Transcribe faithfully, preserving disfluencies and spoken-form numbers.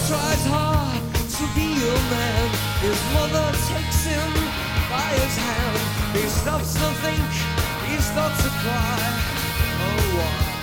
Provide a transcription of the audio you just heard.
tries hard to be a man. His mother takes him by his hand. He stops to think, he starts to cry. Oh, why?